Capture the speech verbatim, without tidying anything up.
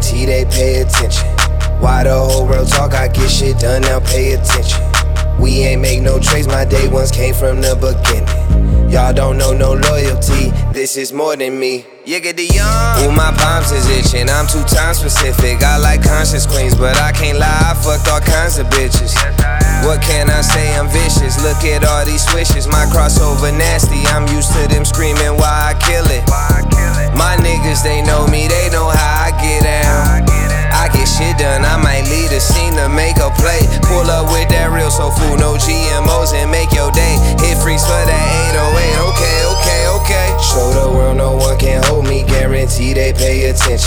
guarantee they pay attention. Why the whole world talk, I get shit done, now pay attention. We ain't make no trades, my day ones came from the beginning. Y'all don't know no loyalty, this is more than me. Yiggity young. Ooh, my palms is itching, I'm too time specific. I like conscious queens, but I can't lie, I fucked all kinds of bitches. What can I say, I'm vicious, look at all these swishes. My crossover nasty, I'm used to them screaming why I kill it. My niggas, they know me, they know how I get down. I get shit done, I might lead a scene to make a play. Pull up with that real soul food, no G M Os and make your day. Hit freeze for that eight oh eight, okay, okay, okay. Show the world no one can hold me, guarantee they pay attention.